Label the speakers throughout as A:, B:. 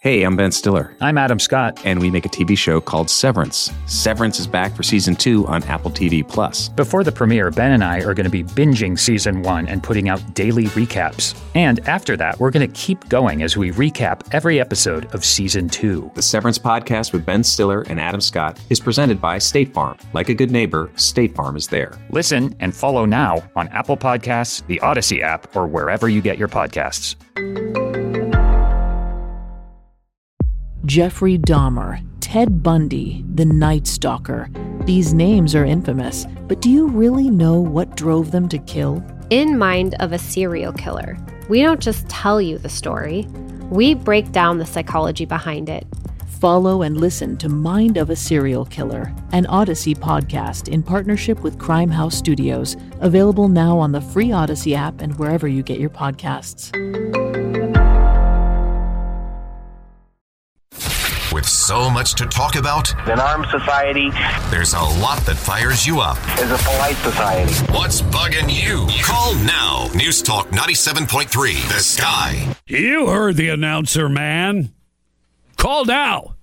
A: Hey, I'm Ben Stiller.
B: I'm Adam Scott.
A: And we make a TV show called Severance. Severance is back for Season 2 on Apple TV+.
B: Before the premiere, Ben and I are going to be binging Season 1 and putting out daily recaps. And after that, we're going to keep going as we recap every episode of Season 2.
A: The Severance podcast with Ben Stiller and Adam Scott is presented by State Farm. Like a good neighbor, State Farm is there.
B: Listen and follow now on Apple Podcasts, the Odyssey app, or wherever you get your podcasts.
C: Jeffrey Dahmer, Ted Bundy, the Night Stalker. These names are infamous, but do you really know what drove them to kill?
D: In Mind of a Serial Killer, we don't just tell you the story, we break down the psychology behind it.
C: Follow and listen to Mind of a Serial Killer, an Odyssey podcast in partnership with Crime House Studios, available now on the free Odyssey app and wherever you get your podcasts.
E: With so much to talk about,
F: an armed society,
E: there's a lot that fires you up.
F: Is a polite society.
E: What's bugging you? Call now. News Talk 97.3, The Sky.
G: You heard the announcer, man. Call now.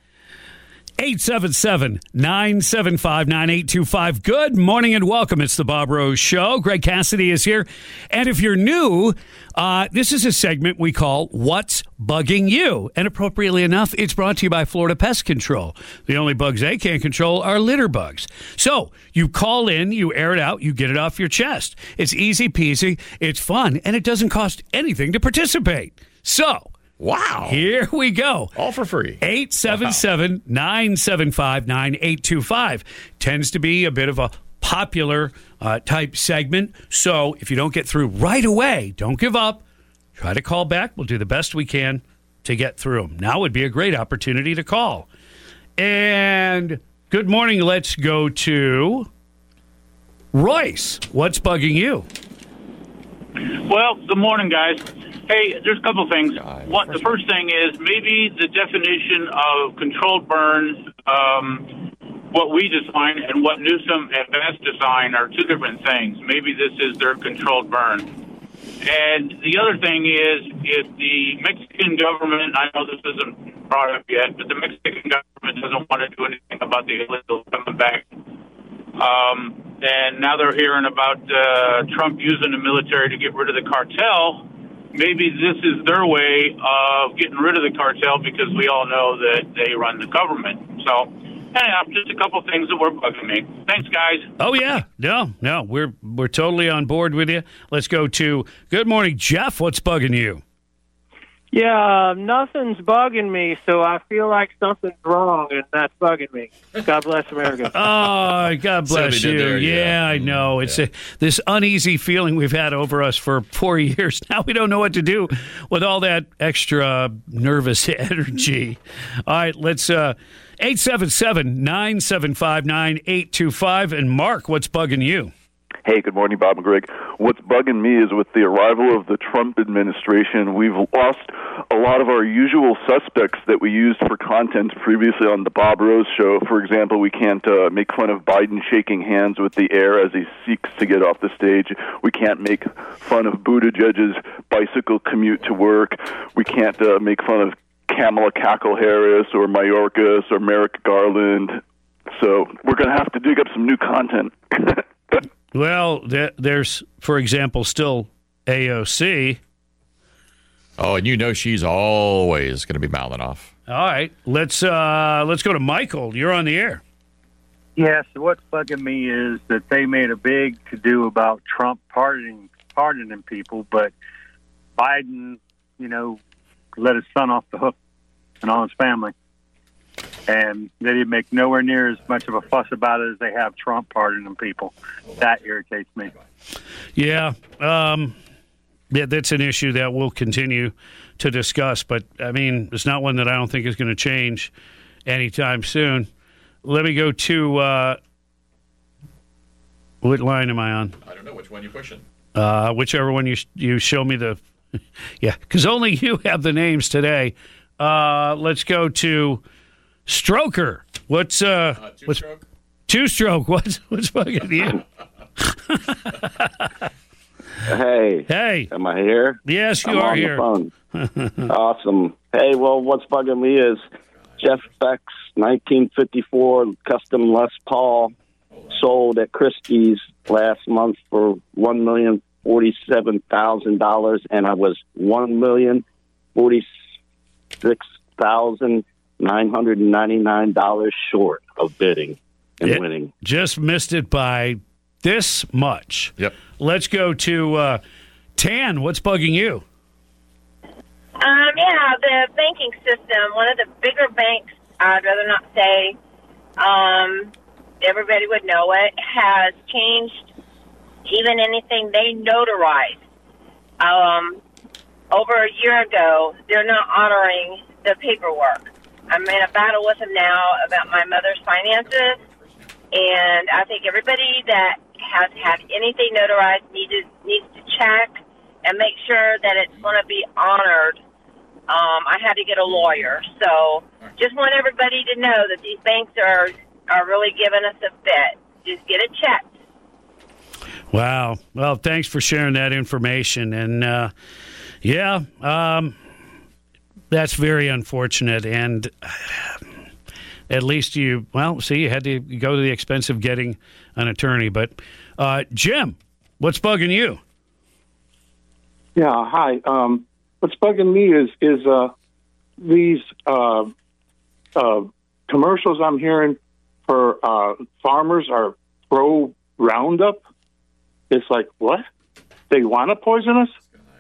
G: 877-975-9825. Good morning and welcome. It's the Bob Rose Show. Greg Cassidy is here. And if you're new, this is a segment we call What's Bugging You? And appropriately enough, it's brought to you by Florida Pest Control. The only bugs they can't control are litter bugs. So you call in, you air it out, you get it off your chest. It's easy peasy, it's fun, and it doesn't cost anything to participate. So,
H: wow.
G: Here we go.
H: All for free.
G: 877-975-9825. Tends to be a bit of a popular type segment. So if you don't get through right away, don't give up. Try to call back. We'll do the best we can to get through them. Now would be a great opportunity to call. And good morning. Let's go to Royce. What's bugging you?
I: Well, good morning, guys. Hey, there's a couple things. The first thing is maybe the definition of controlled burn, what we design and what Newsom and Vance design are two different things. Maybe this is their controlled burn. And the other thing is, if the Mexican government, I know this isn't brought up yet, but the Mexican government doesn't want to do anything about the illegals coming back. And now they're hearing about Trump using the military to get rid of the cartel. Maybe this is their way of getting rid of the cartel because we all know that they run the government. So, anyhow, just a couple things that were bugging me. Thanks, guys.
G: Oh, yeah. No, we're totally on board with you. Let's go to good morning, Jeff. What's bugging you?
J: Yeah, nothing's bugging me, so I feel like something's wrong, and that's bugging me. God bless America.
G: Oh, God bless you. There, yeah, I know. It's this uneasy feeling we've had over us for 4 years. Now we don't know what to do with all that extra nervous energy. All right, let's 877-975-9825. And Mark, what's bugging you?
K: Hey, good morning, Bob and Greg. What's bugging me is with the arrival of the Trump administration, we've lost a lot of our usual suspects that we used for content previously on the Bob Rose Show. For example, we can't make fun of Biden shaking hands with the air as he seeks to get off the stage. We can't make fun of Buttigieg's bicycle commute to work. We can't make fun of Kamala Cackle Harris or Mayorkas or Merrick Garland. So we're going to have to dig up some new content.
G: Well, there's, for example, still AOC.
H: Oh, and you know she's always going to be mouthing off.
G: All right, let's go to Michael. You're on the air.
L: Yes, what's bugging me is that they made a big to-do about Trump pardoning people, but Biden, let his son off the hook and all his family. And they didn't make nowhere near as much of a fuss about it as they have Trump pardoning people. That irritates me.
G: Yeah, that's an issue that we'll continue to discuss. But, I mean, it's not one that I don't think is going to change anytime soon. Let me go to what line am I on?
H: I don't know. Which one you pushing?
G: Whichever one you show me the – yeah, because only you have the names today. Let's go to – Stroker, what's
H: two-stroke?
G: Two-stroke. What's bugging you?
M: Hey,
G: am
M: I here?
G: Yes, you
M: I'm
G: are
M: on
G: here.
M: The phone. Awesome. Hey, well, what's bugging me is Jeff Beck's 1954 custom Les Paul sold at Christie's last month for $1,047,000, and I was $1,046,999 short of bidding and winning.
G: Just missed it by this much.
H: Yep.
G: Let's go to Tan. What's bugging you?
N: Yeah, the banking system. One of the bigger banks, I'd rather not say, everybody would know it, has changed even anything they notarized. Over a year ago, they're not honoring the paperwork. I'm in a battle with them now about my mother's finances, and I think everybody that has had anything notarized needs to check and make sure that it's going to be honored. I had to get a lawyer, so just want everybody to know that these banks are really giving us a fit. Just get it checked.
G: Wow. Well, thanks for sharing that information. And, that's very unfortunate. And at least you had to go to the expense of getting an attorney. But, Jim, what's bugging you?
O: Yeah, hi. What's bugging me is these commercials I'm hearing for farmers are pro Roundup. It's like, what? They want to poison us?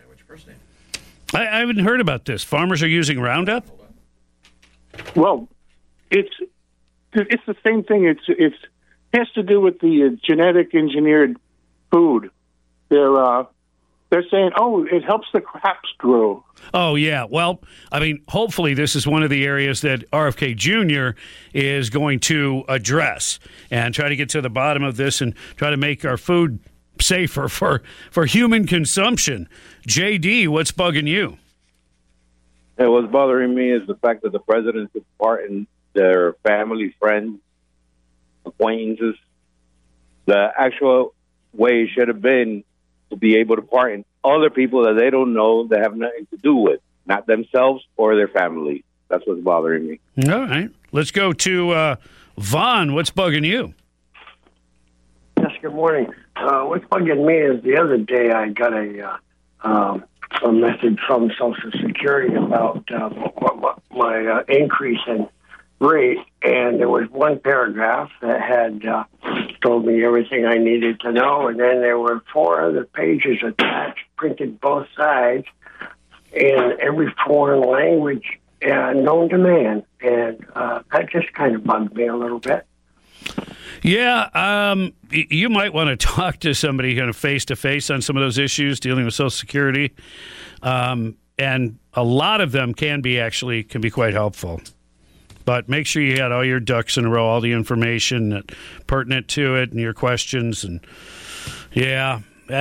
G: I haven't heard about this. Farmers are using Roundup?
O: Well, it's the same thing. It has to do with the genetic engineered food. They're saying, it helps the crops grow.
G: Oh, yeah. Well, I mean, hopefully this is one of the areas that RFK Jr. is going to address and try to get to the bottom of this and try to make our food safer for human consumption. JD, what's bugging you?
P: Hey, what's bothering me is the fact that the president took part in their family, friends, acquaintances. The actual way it should have been to be able to pardon other people that they don't know, that have nothing to do with, not themselves or their family. That's what's bothering me.
G: All right. Let's go to Vaughn. What's bugging you?
Q: Yes, good morning. What's bugging me is the other day I got a message from Social Security about my increase in rate, and there was one paragraph that had told me everything I needed to know, and then there were 4 other pages attached, printed both sides, in every foreign language known to man, and that just kind of bugged me a little bit.
G: Yeah, you might want to talk to somebody kind of face-to-face on some of those issues dealing with Social Security, and a lot of them can be quite helpful. But make sure you got all your ducks in a row, all the information that pertinent to it, and your questions. And yeah,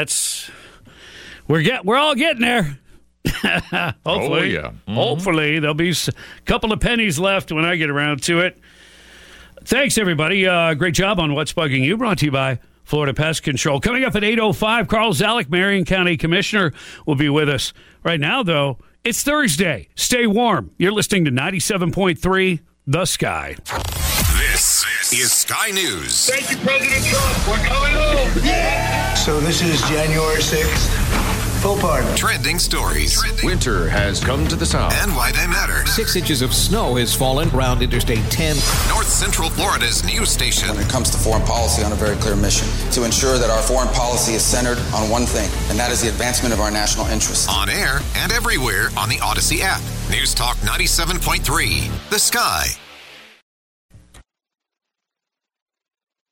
G: we're all getting there. Hopefully, hopefully there'll be a couple of pennies left when I get around to it. Thanks, everybody. Great job on What's Bugging You, brought to you by Florida Pest Control. Coming up at 8:05, Carl Zalek, Marion County Commissioner, will be with us. Right now, though, it's Thursday. Stay warm. You're listening to 97.3 The Sky.
E: This is Sky News.
R: Thank you, President Trump. We're coming home. Yeah!
S: So this is January 6th. Full party.
E: Trending stories.
T: Winter has come to the south.
E: And why they matter.
T: 6 inches of snow has fallen around Interstate 10.
E: North Central Florida's news station.
U: When it comes to foreign policy, on a very clear mission to ensure that our foreign policy is centered on one thing, and that is the advancement of our national interests.
E: On air and everywhere on the Odyssey app. News Talk 97.3. The Sky.